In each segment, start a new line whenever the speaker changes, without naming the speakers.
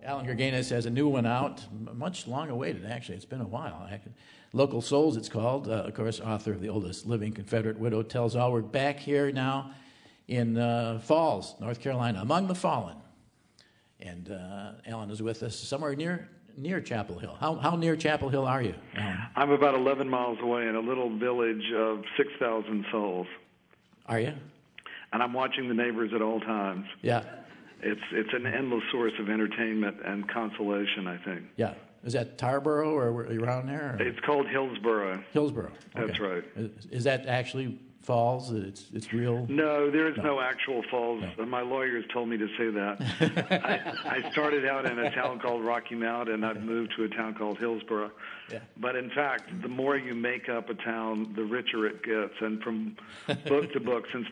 Alan Gurganus has a new one out, much long awaited, actually. It's been a while. Local Souls, it's called. Of course, author of The Oldest Living Confederate Widow Tells All. We're back here now in Falls, North Carolina, among the fallen. And Alan is with us somewhere near Chapel Hill. How near Chapel Hill are you, Alan?
I'm about 11 miles away in a little village of 6,000 souls.
Are you?
And I'm watching the neighbors at all times.
Yeah.
It's an endless source of entertainment and consolation, I think.
Yeah. Is that Tarboro or around there? Or?
It's called Hillsboro.
Hillsboro. Okay.
That's right.
Is that actually falls? It's real?
No, there is no actual falls. No. My lawyers told me to say that. I started out in a town called Rocky Mount, and I've moved to a town called Hillsboro. Yeah. But in fact, the more you make up a town, the richer it gets. And from book to book since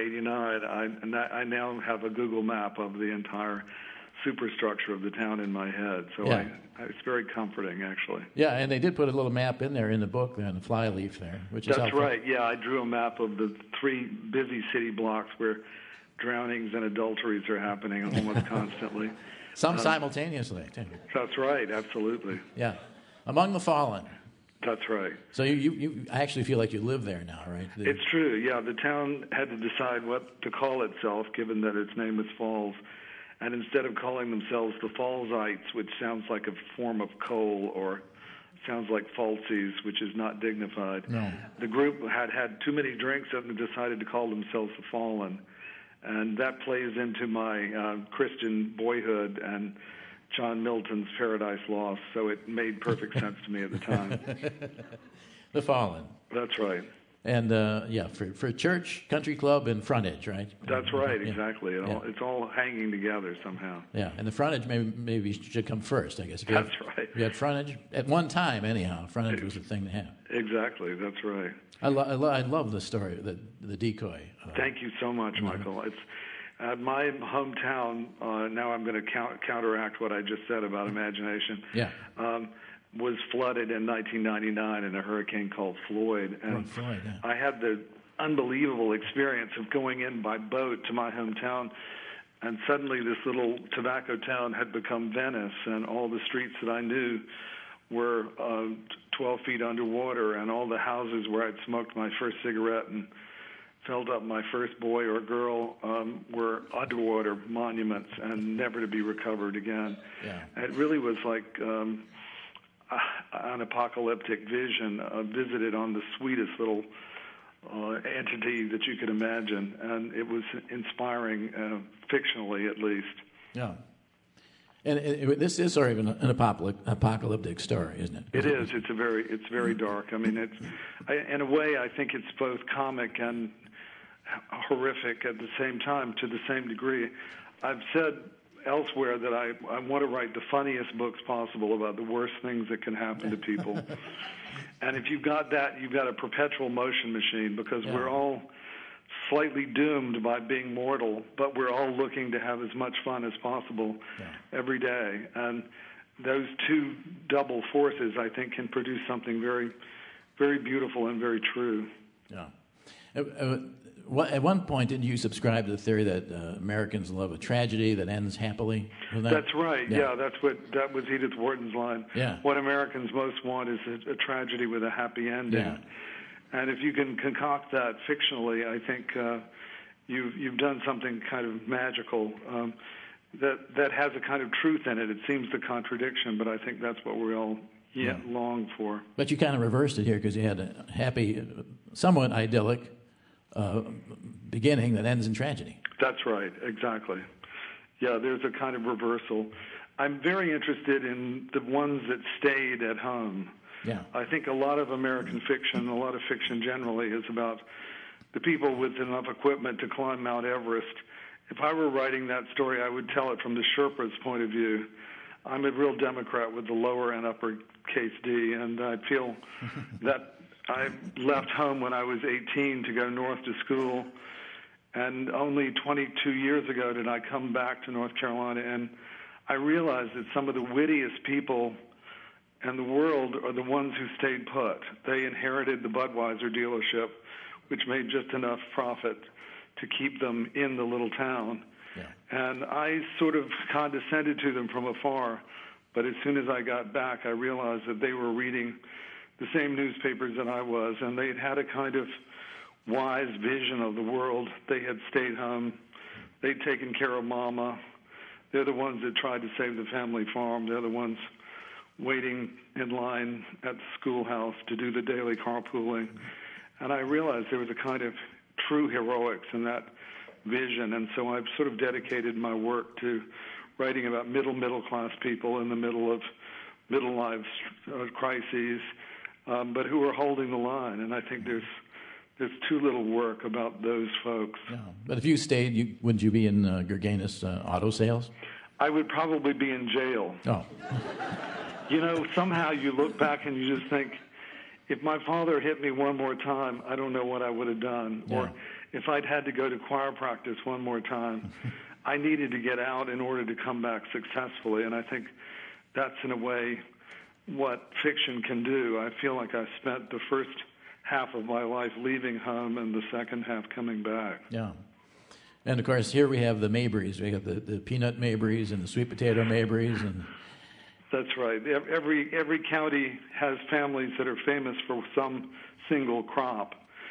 1989, I now have a Google map of the entire superstructure of the town in my head. So yeah. It's very comforting, actually.
Yeah, and they did put a little map in there in the book, there, on the flyleaf there, which is
That's right. Yeah, I drew a map of the 3 busy city blocks where drownings and adulteries are happening almost constantly.
Some simultaneously, too.
That's right, absolutely.
Yeah. Among the fallen.
That's right.
So you actually feel like you live there now, right?
It's true, yeah. The town had to decide what to call itself, given that its name is Falls. And instead of calling themselves the Fallsites, which sounds like a form of coal, or sounds like Falsies, which is not dignified,
no.
The group had too many drinks and decided to call themselves the Fallen. And that plays into my Christian boyhood and John Milton's Paradise Lost, so it made perfect sense to me at the time.
The Fallen.
That's right.
And, for church, country club, and frontage, right?
That's right, exactly. It's all hanging together somehow.
Yeah, and the frontage maybe should come first, I guess.
That's right.
You had frontage. At one time, anyhow, frontage was the thing to have.
Exactly, that's right.
I love the story, the decoy.
Thank you so much, Michael. It's my hometown, now I'm going to counteract what I just said about imagination.
Yeah.
Was flooded in 1999 in a hurricane called Floyd. And
Floyd, yeah.
I had the unbelievable experience of going in by boat to my hometown, and suddenly this little tobacco town had become Venice, and all the streets that I knew were 12 feet underwater, and all the houses where I'd smoked my first cigarette and filled up my first boy or girl were underwater monuments and never to be recovered again.
Yeah.
It really was like an apocalyptic vision, visited on the sweetest little entity that you could imagine, and it was inspiring, fictionally at least.
Yeah. And this is sort of an apocalyptic story, isn't it?
It is. It's very dark. I mean, in a way, I think it's both comic and horrific at the same time, to the same degree. I've said elsewhere that I want to write the funniest books possible about the worst things that can happen to people. And if you've got that, you've got a perpetual motion machine, because we're all slightly doomed by being mortal, but we're all looking to have as much fun as possible every day. And those two double forces, I think, can produce something very, very beautiful and very true.
Yeah. At one point, didn't you subscribe to the theory that Americans love a tragedy that ends happily?
That's right. Yeah, that was Edith Wharton's line.
Yeah.
What Americans most want is a tragedy with a happy ending.
Yeah.
And if you can concoct that fictionally, I think you've done something kind of magical that has a kind of truth in it. It seems the contradiction, but I think that's what we all long for.
But you kind of reversed it here, because you had a happy, somewhat idyllic beginning that ends in tragedy.
That's right, exactly. Yeah, there's a kind of reversal. I'm very interested in the ones that stayed at home.
Yeah.
I think a lot of American fiction, a lot of fiction generally, is about the people with enough equipment to climb Mount Everest. If I were writing that story, I would tell it from the Sherpa's point of view. I'm a real Democrat with the lower and uppercase D, and I feel that I left home when I was 18 to go north to school, and only 22 years ago did I come back to North Carolina, and I realized that some of the wittiest people in the world are the ones who stayed put. They inherited the Budweiser dealership, which made just enough profit to keep them in the little town. And I sort of condescended to them from afar, but as soon as I got back, I realized that they were reading the same newspapers that I was, and they had a kind of wise vision of the world. They had stayed home. They'd taken care of Mama. They're the ones that tried to save the family farm. They're the ones waiting in line at the schoolhouse to do the daily carpooling. And I realized there was a kind of true heroics in that vision. And so I've sort of dedicated my work to writing about middle class people in the middle of middle life crises, but who are holding the line. And I think there's too little work about those folks.
Yeah. But if you stayed, would you be in Gurganus auto sales?
I would probably be in jail.
Oh.
You know, somehow you look back and you just think, if my father hit me one more time, I don't know what I would have done.
Yeah.
Or if I'd had to go to choir practice one more time, I needed to get out in order to come back successfully. And I think that's, in a way, what fiction can do. I feel like I spent the first half of my life leaving home and the second half coming back.
Yeah. And, of course, here we have the Mabrys. We have the peanut Mabrys and the sweet potato Mabrys. And
that's right. Every county has families that are famous for some single crop.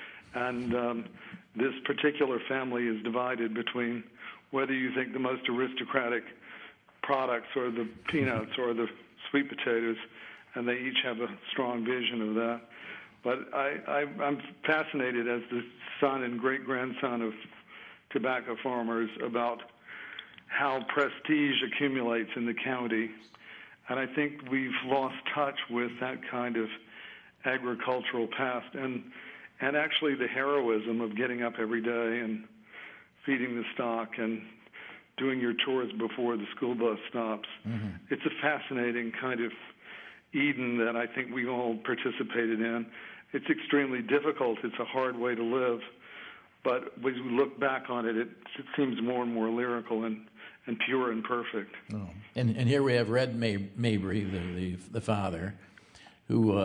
And this particular family is divided between whether you think the most aristocratic products are the peanuts or the sweet potatoes, and they each have a strong vision of that. But I'm fascinated as the son and great-grandson of tobacco farmers about how prestige accumulates in the county. And I think we've lost touch with that kind of agricultural past and actually the heroism of getting up every day and feeding the stock and doing your chores before the school bus stops. Mm-hmm. It's a fascinating kind of Eden that I think we all participated in. It's extremely difficult. It's a hard way to live. But when you look back on it, it seems more and more lyrical and pure and perfect.
Oh. And here we have Red Mabry, the father, who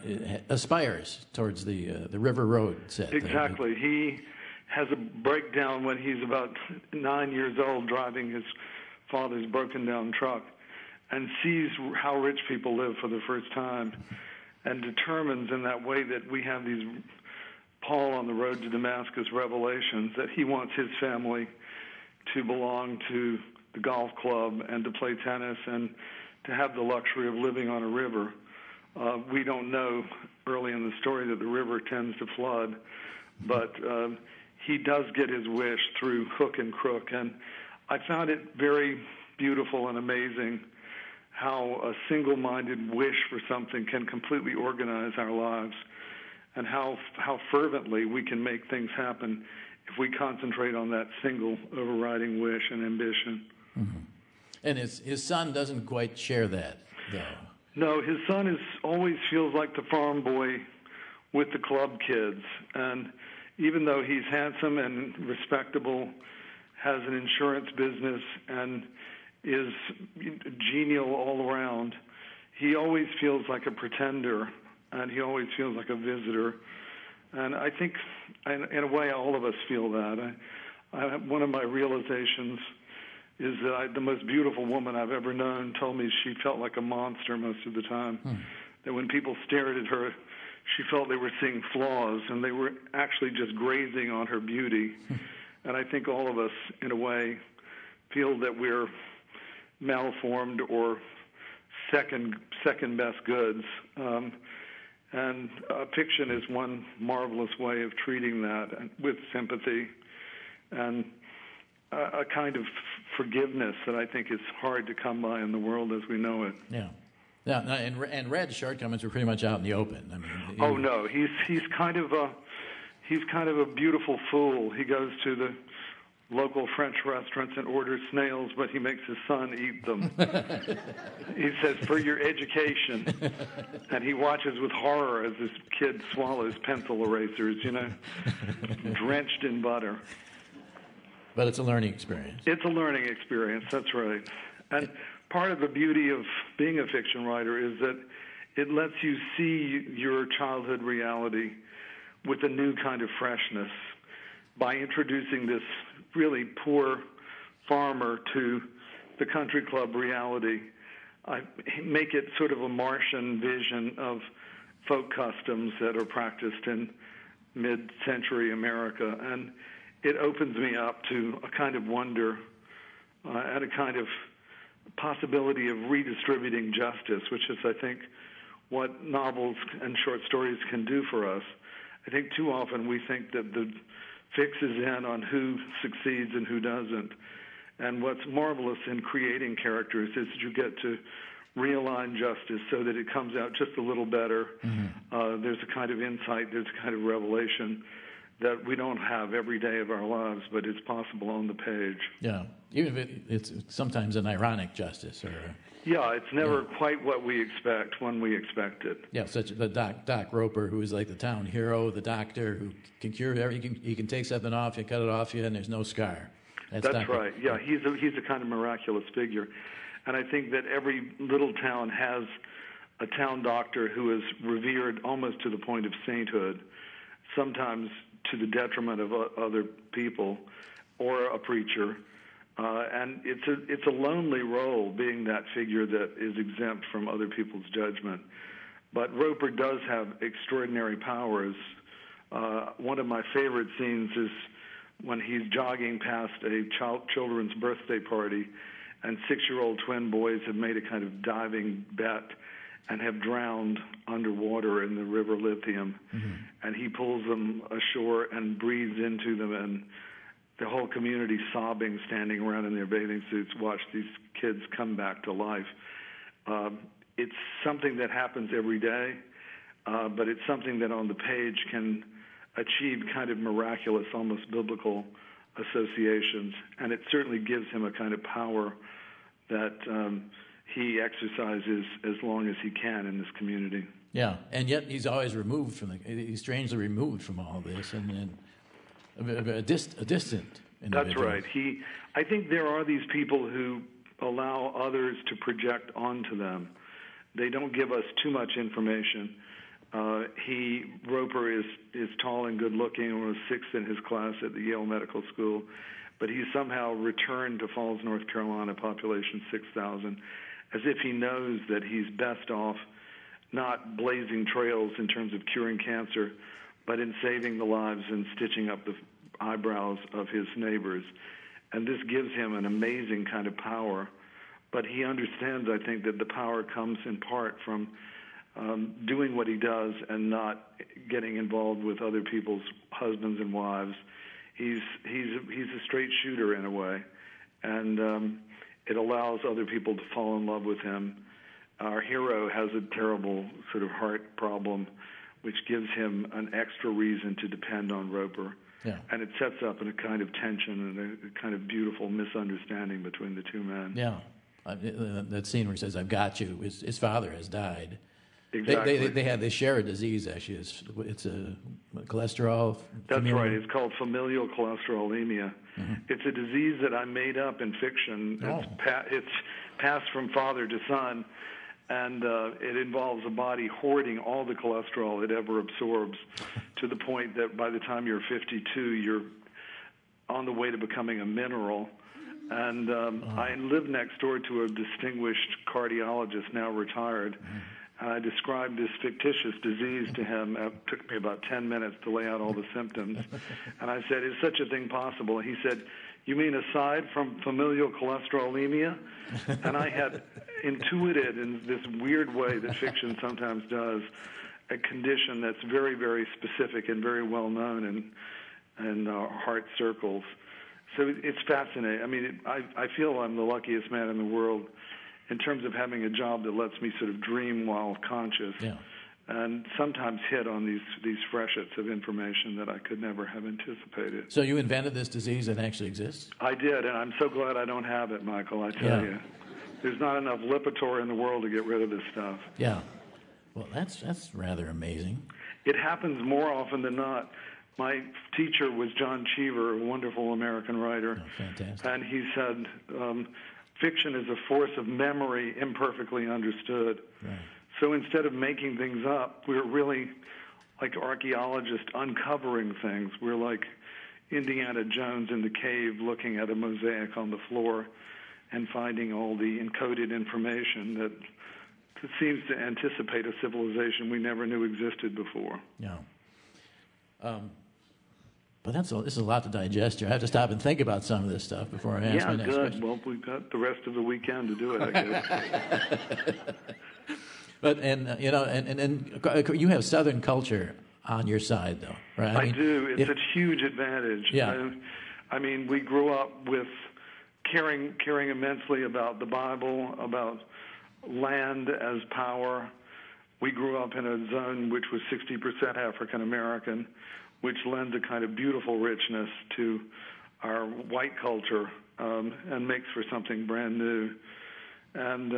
aspires towards the River Road set.
Exactly. He has a breakdown when he's about 9 years old, driving his father's broken-down truck, and sees how rich people live for the first time, and determines in that way that we have these Paul on the road to Damascus revelations that he wants his family to belong to the golf club and to play tennis and to have the luxury of living on a river. We don't know early in the story that the river tends to flood, but he does get his wish through hook and crook. And I found it very beautiful and amazing how a single-minded wish for something can completely organize our lives, and how fervently we can make things happen if we concentrate on that single overriding wish and ambition.
Mm-hmm. And his son doesn't quite share that, though.
No, his son always feels like the farm boy with the club kids. And even though he's handsome and respectable, has an insurance business, and is genial all around, he always feels like a pretender, and he always feels like a visitor. And I think, in a way, all of us feel that. One of my realizations is that the most beautiful woman I've ever known told me she felt like a monster most of the time. That when people stared at her, she felt they were seeing flaws, and they were actually just grazing on her beauty. And I think all of us, in a way, feel that we're malformed or second best goods. And fiction is one marvelous way of treating that with sympathy and a kind of forgiveness that I think is hard to come by in the world as we know it.
Yeah. Yeah, and Red's shortcomings were pretty much out in the open. I mean,
oh no, he's kind of a beautiful fool. He goes to the local French restaurants and orders snails, but he makes his son eat them. He says, for your education. And he watches with horror as his kid swallows pencil erasers, drenched in butter.
But it's a learning experience.
It's a learning experience, that's right. And part of the beauty of being a fiction writer is that it lets you see your childhood reality with a new kind of freshness by introducing this really poor farmer to the country club reality. I make it sort of a Martian vision of folk customs that are practiced in mid-century America, and it opens me up to a kind of wonder and a kind of possibility of redistributing justice, which is, I think, what novels and short stories can do for us. I think too often we think that the fix is in on who succeeds and who doesn't. And what's marvelous in creating characters is that you get to realign justice so that it comes out just a little better. Mm-hmm. There's a kind of insight, there's a kind of revelation that we don't have every day of our lives, but it's possible on the page.
Yeah, even if it's sometimes an ironic justice.
Yeah, it's never quite what we expect when we expect it.
Yeah, such the Doc Roper, who is like the town hero, the doctor who can cure everything. He can take something off you, cut it off you, and there's no scar.
That's right. Yeah, he's a kind of miraculous figure. And I think that every little town has a town doctor who is revered almost to the point of sainthood, sometimes to the detriment of other people, or a preacher. And it's a lonely role, being that figure that is exempt from other people's judgment. But Roper does have extraordinary powers. One of my favorite scenes is when he's jogging past a children's birthday party, and 6-year-old twin boys have made a kind of diving bet and have drowned underwater in the river Lithium. Mm-hmm. And he pulls them ashore and breathes into them, and the whole community sobbing, standing around in their bathing suits, watch these kids come back to life. It's something that happens every day, but it's something that on the page can achieve kind of miraculous, almost biblical associations, and it certainly gives him a kind of power that he exercises as long as he can in this community.
Yeah, and yet he's always removed from he's strangely removed from all this, and a distant individual.
That's right. I think there are these people who allow others to project onto them. They don't give us too much information. Roper is tall and good-looking and was sixth in his class at the Yale Medical School, but he somehow returned to Falls, North Carolina, population 6,000, as if he knows that he's best off not blazing trails in terms of curing cancer, but in saving the lives and stitching up the eyebrows of his neighbors. And this gives him an amazing kind of power, but he understands, I think, that the power comes in part from doing what he does and not getting involved with other people's husbands and wives. He's a straight shooter in a way, and it allows other people to fall in love with him. Our hero has a terrible sort of heart problem, which gives him an extra reason to depend on Roper.
Yeah. And
it sets up in a kind of tension and a kind of beautiful misunderstanding between the two men.
Yeah. That scene where he says, "I've got you," his father has died.
Exactly.
They share a disease, actually. It's a cholesterol.
That's right. It's called familial cholesterolemia. Mm-hmm. It's a disease that I made up in fiction. Oh. It's passed from father to son, and it involves a body hoarding all the cholesterol it ever absorbs to the point that by the time you're 52, you're on the way to becoming a mineral. And I live next door to a distinguished cardiologist, now retired. Mm-hmm. I described this fictitious disease to him. It took me about 10 minutes to lay out all the symptoms. And I said, "Is such a thing possible?" He said, "You mean aside from familial cholesterolemia?" And I had intuited in this weird way that fiction sometimes does a condition that's very, very specific and very well known in heart circles. So it's fascinating. I mean, I feel I'm the luckiest man in the world in terms of having a job that lets me sort of dream while conscious, and sometimes hit on these freshets of information that I could never have anticipated.
So you invented this disease that actually exists?
I did, and I'm so glad I don't have it, Michael, I tell you. There's not enough Lipitor in the world to get rid of this stuff.
Yeah. Well, that's rather amazing.
It happens more often than not. My teacher was John Cheever, a wonderful American writer.
Oh, fantastic.
And he said, fiction is a force of memory imperfectly understood.
Right.
So instead of making things up, we're really like archaeologists uncovering things. We're like, Indiana Jones in the cave looking at a mosaic on the floor and finding all the encoded information that seems to anticipate a civilization we never knew existed before.
Yeah. But this is a lot to digest here. I have to stop and think about some of this stuff before I ask my next question.
Well, we've got the rest of the weekend to do it, I guess.
But you have Southern culture on your side, though, right?
I do. It's a huge advantage.
Yeah.
I mean, we grew up with caring immensely about the Bible, about land as power. We grew up in a zone which was 60% African American, which lends a kind of beautiful richness to our white culture and makes for something brand new. And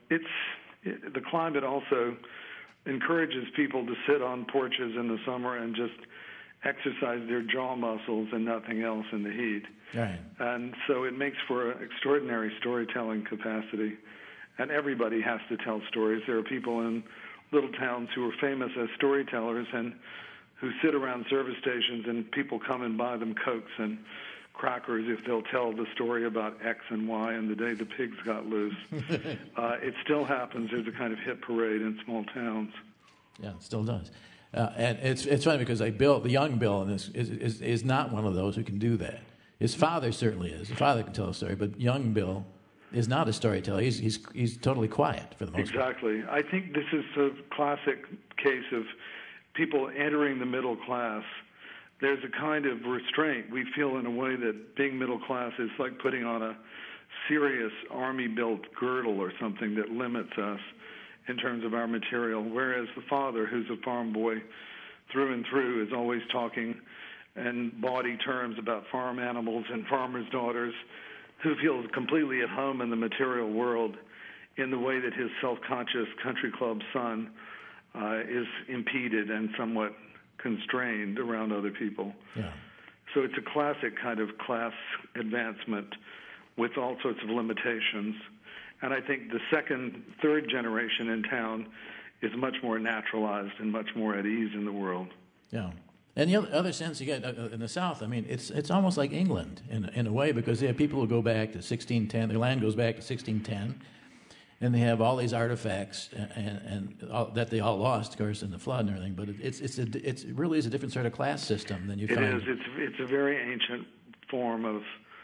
the climate also encourages people to sit on porches in the summer and just exercise their jaw muscles and nothing else in the heat.
Right.
And so it makes for an extraordinary storytelling capacity. And everybody has to tell stories. There are people in little towns who are famous as storytellers and who sit around service stations and people come and buy them Cokes and crackers if they'll tell the story about X and Y and the day the pigs got loose. It still happens. There's a kind of hit parade in small towns.
Yeah, it still does. And it's funny because the young Bill in this is not one of those who can do that. His father certainly is. His father can tell a story, but young Bill is not a storyteller. He's totally quiet for the most part.
Exactly. I think this is a classic case of people entering the middle class. There's a kind of restraint. We feel in a way that being middle class is like putting on a serious army-built girdle or something that limits us in terms of our material, whereas the father, who's a farm boy through and through, is always talking in bawdy terms about farm animals and farmers' daughters, who feels completely at home in the material world in the way that his self-conscious country club son is impeded and somewhat constrained around other people.
Yeah.
So it's a classic kind of class advancement with all sorts of limitations. And I think the second, third generation in town is much more naturalized and much more at ease in the world.
Yeah. And the other sense you get in the South, I mean, it's almost like England in a way, because they have people who go back to 1610. Their land goes back to 1610, and they have all these artifacts that they all lost, of course, in the flood and everything. But it really is a different sort of class system than you find.
It is. It's a very ancient form of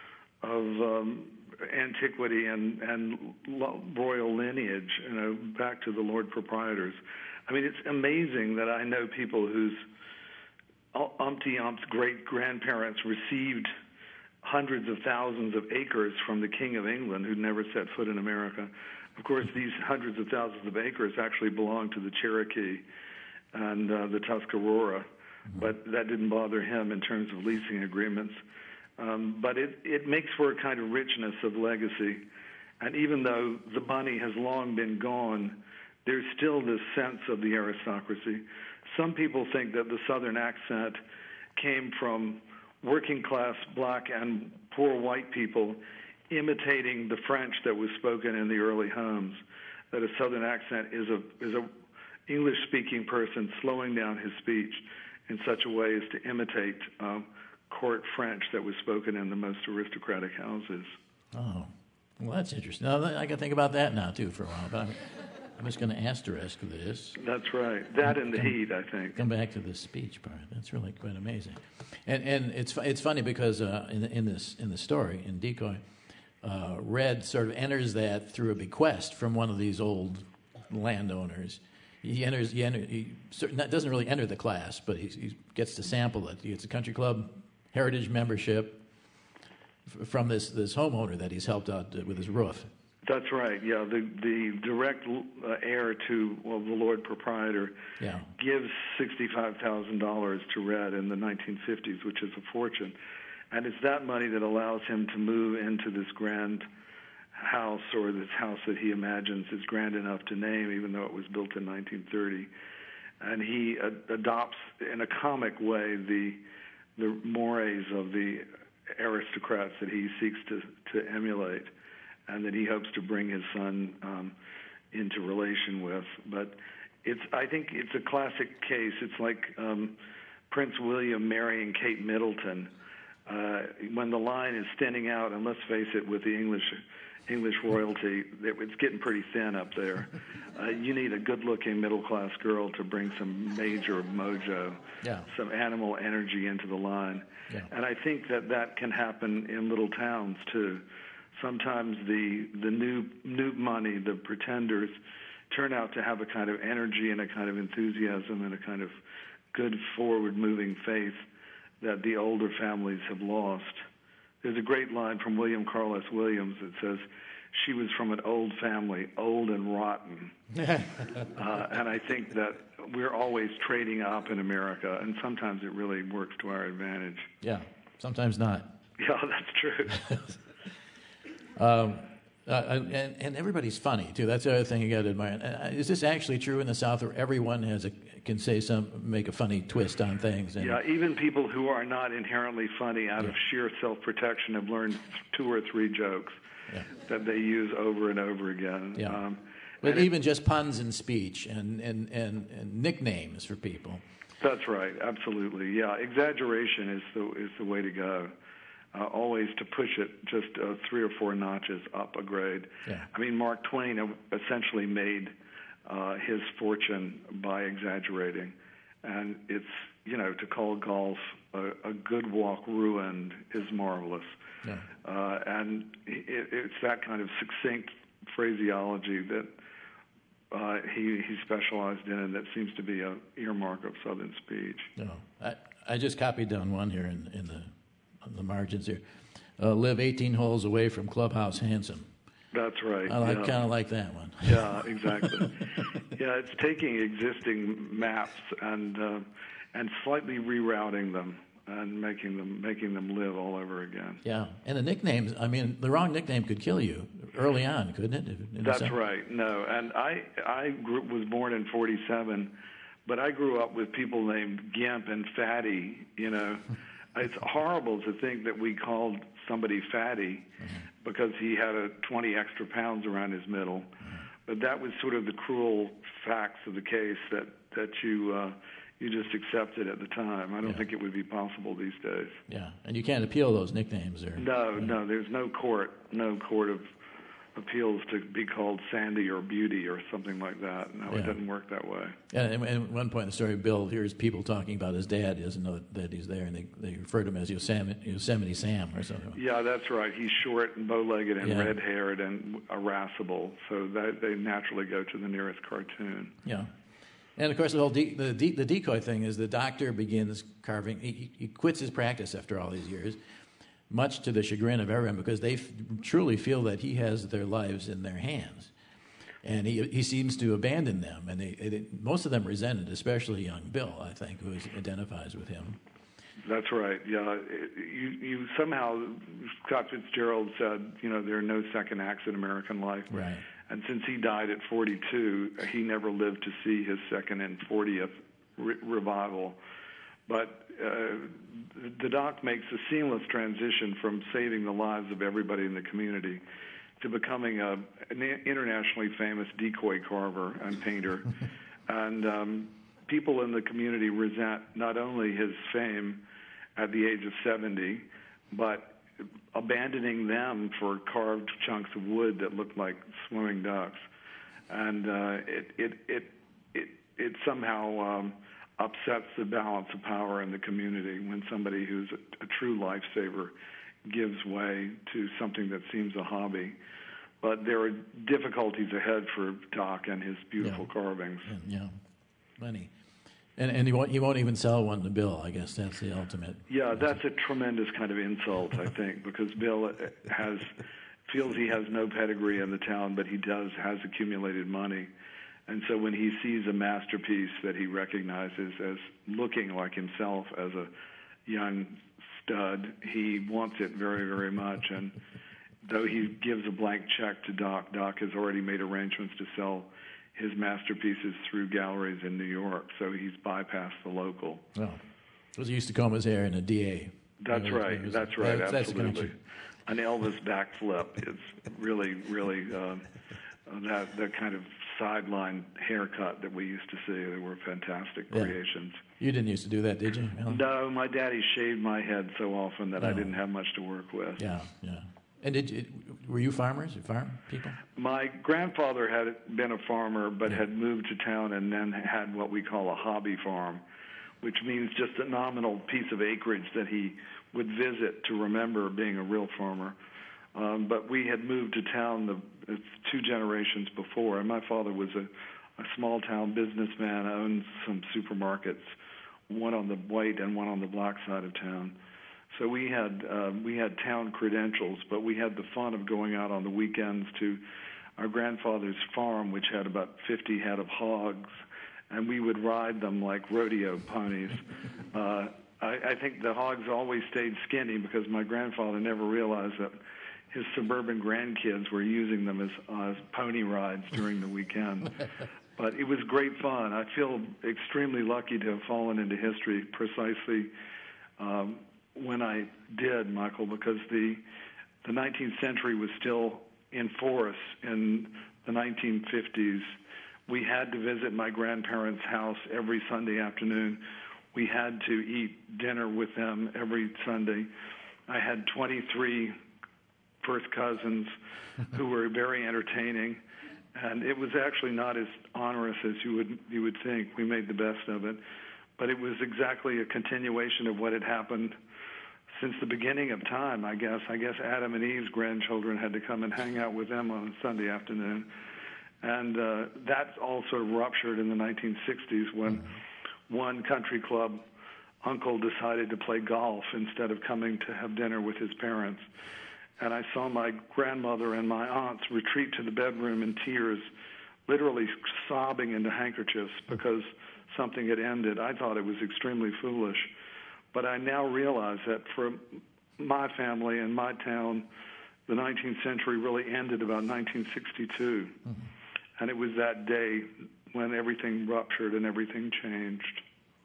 antiquity and royal lineage, back to the Lord Proprietors. I mean, it's amazing that I know people whose umpty-ump's great-grandparents received hundreds of thousands of acres from the King of England, who'd never set foot in America. Of course, these hundreds of thousands of acres actually belonged to the Cherokee and the Tuscarora, but that didn't bother him in terms of leasing agreements. But it makes for a kind of richness of legacy. And even though the money has long been gone, there's still this sense of the aristocracy. Some people think that the Southern accent came from working-class black and poor white people imitating the French that was spoken in the early homes, that a Southern accent is a English-speaking person slowing down his speech in such a way as to imitate court French that was spoken in the most aristocratic houses.
Oh, well, that's interesting. Now, I can think about that now, too, for a while. But I'm just going to asterisk this.
That's right. That and the heat, I think.
Come back to the speech part. That's really quite amazing. And it's funny because in the story, in Decoy, Red sort of enters that through a bequest from one of these old landowners. He doesn't really enter the class, but he gets to sample it. He gets a country club heritage membership from this homeowner that he's helped out with his roof.
That's right. Yeah, the direct heir to the Lord Proprietor gives $65,000 to Red in the 1950s, which is a fortune, and it's that money that allows him to move into this grand house, or this house that he imagines is grand enough to name, even though it was built in 1930, and he adopts in a comic way the mores of the aristocrats that he seeks to emulate, and that he hopes to bring his son into relation with. But I think it's a classic case. It's like Prince William marrying Kate Middleton. when the line is thinning out, and let's face it, with the English royalty, it's getting pretty thin up there. You need a good-looking middle-class girl to bring some major mojo, some animal energy into the line. Yeah. And I think that can happen in little towns, too. Sometimes the new money, the pretenders, turn out to have a kind of energy and a kind of enthusiasm and a kind of good forward-moving faith that the older families have lost. There's a great line from William Carlos Williams that says, "She was from an old family, old and rotten." And I think that we're always trading up in America, and sometimes it really works to our advantage.
Yeah, sometimes not.
Yeah, that's true.
And everybody's funny, too. That's the other thing you got to admire. Is this actually true in the South, where everyone can make a funny twist on things?
Yeah, even people who are not inherently funny, out of sheer self-protection, have learned 2 or 3 jokes that they use over and over again.
Yeah. But even just puns in speech and nicknames for people.
That's right, absolutely. Yeah, exaggeration is the way to go. Always to push it just 3 or 4 notches up a grade. Yeah. I mean, Mark Twain essentially made his fortune by exaggerating. And it's, to call golf a good walk ruined is marvelous. Yeah. And it's that kind of succinct phraseology that he specialized in, and that seems to be an earmark of Southern speech.
No, I just copied down one here in the margins here. Live 18 holes away from Clubhouse Handsome.
That's right.
I kind of like that one.
Yeah, exactly. Yeah, it's taking existing maps and slightly rerouting them and making them live all over again.
Yeah, and the nicknames. I mean, the wrong nickname could kill you early on, couldn't it?
That's right. No, and I was born in '47, but I grew up with people named Gimp and Fatty. It's horrible to think that we called somebody fatty because he had 20 extra pounds around his middle. But that was sort of the cruel facts of the case that you just accepted at the time. I don't think it would be possible these days.
Yeah, and you can't appeal those nicknames.
No, there's no court of appeals to be called Sandy or Beauty or something like that. No, it doesn't work that way.
Yeah, and at one point in the story, Bill hears people talking about his dad. He doesn't know that he's there, and they refer to him as Yosemite Sam or something.
Yeah, that's right. He's short and bow-legged and red-haired and irascible, so they naturally go to the nearest cartoon.
Yeah. And, of course, the whole the decoy thing is the doctor begins carving. He quits his practice after all these years, much to the chagrin of everyone, because they truly feel that he has their lives in their hands. And he seems to abandon them, and most of them resent it, especially young Bill, I think, who identifies with him.
That's right, yeah. You somehow, Scott Fitzgerald said, there are no second acts in American life.
Right.
And since he died at 42, he never lived to see his second and 40th revival. But the doc makes a seamless transition from saving the lives of everybody in the community to becoming an internationally famous decoy carver and painter. And people in the community resent not only his fame at the age of 70, but abandoning them for carved chunks of wood that looked like swimming ducks. And it somehow upsets the balance of power in the community when somebody who's a true lifesaver gives way to something that seems a hobby. But there are difficulties ahead for Doc and his beautiful carvings.
Yeah, plenty. And he won't even sell one to Bill. I guess that's the ultimate.
Yeah, that's a tremendous kind of insult, I think, because Bill feels he has no pedigree in the town, but he has accumulated money. And so when he sees a masterpiece that he recognizes as looking like himself as a young stud, he wants it very, very much. And though he gives a blank check to Doc, Doc has already made arrangements to sell his masterpieces through galleries in New York, so he's bypassed the local.
Oh, because he used to comb his hair in a DA.
That's right, absolutely. An Elvis backflip is really, really that kind of sideline haircut that we used to see. They were fantastic creations.
You didn't used to do that, did you, Alan?
No, my daddy shaved my head so often that I didn't have much to work with.
Yeah. And were you farmers? Farm people?
My grandfather had been a farmer, but had moved to town and then had what we call a hobby farm, which means just a nominal piece of acreage that he would visit to remember being a real farmer. But we had moved to town 2 generations before, and my father was a small-town businessman, owned some supermarkets, one on the white and one on the black side of town. So we had town credentials, but we had the fun of going out on the weekends to our grandfather's farm, which had about 50 head of hogs, and we would ride them like rodeo ponies. I think the hogs always stayed skinny because my grandfather never realized that his suburban grandkids were using them as pony rides during the weekend. But it was great fun. I feel extremely lucky to have fallen into history precisely when I did, Michael, because the 19th century was still in force in the 1950s. We had to visit my grandparents' house every Sunday afternoon. We had to eat dinner with them every Sunday. I had 23 first cousins who were very entertaining, and it was actually not as onerous as you would think. We made the best of it, but it was exactly a continuation of what had happened since the beginning of time, I guess. I guess Adam and Eve's grandchildren had to come and hang out with them on a Sunday afternoon, and that all sort of ruptured in the 1960s when one country club uncle decided to play golf instead of coming to have dinner with his parents. And I saw my grandmother and my aunts retreat to the bedroom in tears, literally sobbing into handkerchiefs because something had ended. I thought it was extremely foolish. But I now realize that for my family and my town, the 19th century really ended about 1962. And it was that day when everything ruptured and everything changed.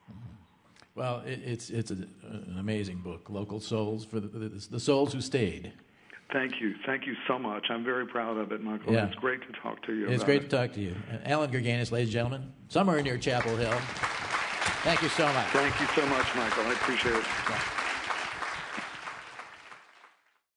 Well, it's an amazing book, Local Souls, for the souls who stayed.
Thank you. Thank you so much. I'm very proud of it, Michael.
Yeah.
It's great to talk to you
It's great to talk to you. Alan Gurganus, ladies and gentlemen, somewhere near Chapel Hill. Thank you so much.
Thank you so much, Michael. I appreciate it.
Yeah.